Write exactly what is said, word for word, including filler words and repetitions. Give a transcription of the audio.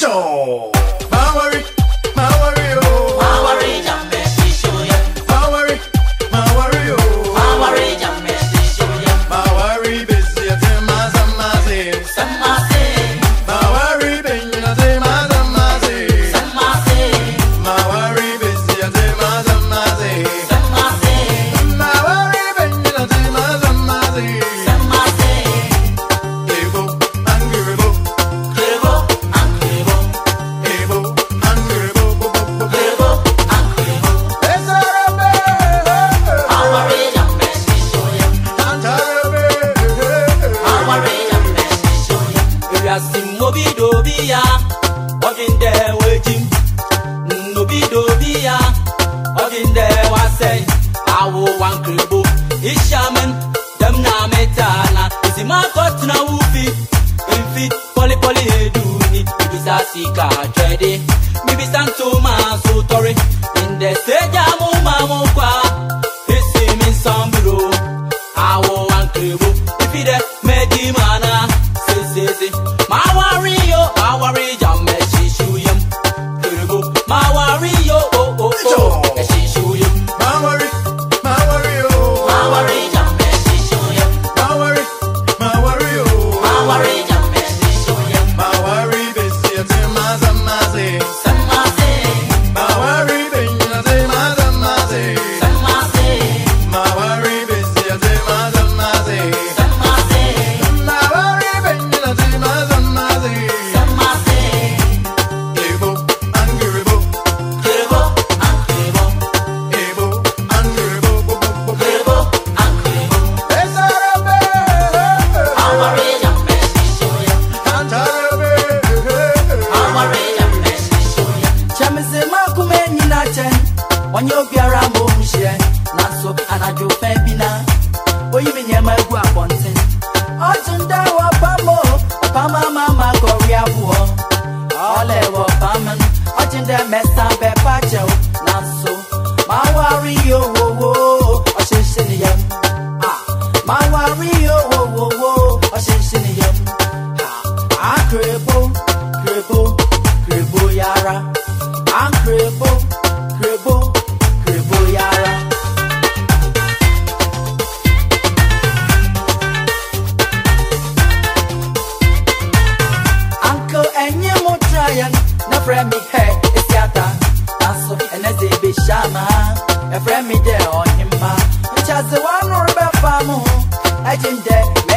Yo, my worry, my worry, oh, my worry, jambe, show ya. my worry, my worry, oh, My worry, jambe, show ya. my worry, busy, I tell my son, my say, Some ma say, my worry, baby, I tell my son, my say, some ma say, my worry, busy, I tell my son, my say, some ma say, my worry, baby, I tell my son, my say, some ma say. Evo, angry, Evo, Clevo, and clevo, Evo, angry, Evo, clevo, and clevo. it's a rebel, My worry, jambe, show ya. I'm tired My worry, jambe, show ya. If you see Moby Dobia, walking there waiting. Moby Dobia, walking there was saying, I will one cribble. It's shaman, them na metana. Is it my cut now? Woofy, in fit, poly poly, do it. Maybe Sassika, Tredy, maybe Santoma, so Tory. In the stage, I'm on my mocha. It's him in some below. I will one cribble. If it is Medimana, say, say, say, my worry, yo, my worry, jam, she show him. My worry, yo, oh, oh, oh, she show him. my worry, my worry, oh, My worry, jam, she show him. my worry, my worry, oh, My worry, jam, she show him. my worry, busy, I tell my son, my say, Some ma say, my worry, baby, I tell my son, my say, some ma say, my worry, busy, I tell my son, my say, some ma say, my worry, baby, I tell my son, my say, some ma say. Evo, angry, Evo, Clevo, and clevo, Evo, angry, Evo, clevo, and clevo. it's a rebel, My worry, jam, she show ya. I'm tired My worry, jam, she show ya. Chamese makume nyina chen onyo biara mo hye naso anajo fa bina oyi me nyema egu abonten otunda wa pamo pama mama korea buho ole wo paman otunda mesa be pacho naso ma worry yo wo wo o shishini yam ah ma worry yo wo wo wo o shishini yam ah krebo krebo krebo yara I'm cribbo, cribbo, cribbo yara. Uncle and you mo tryin', na friend me hey, it's yata. Aso and as a be shama, a friend me there on him ma. Which has the one or about famu, I didn't dare.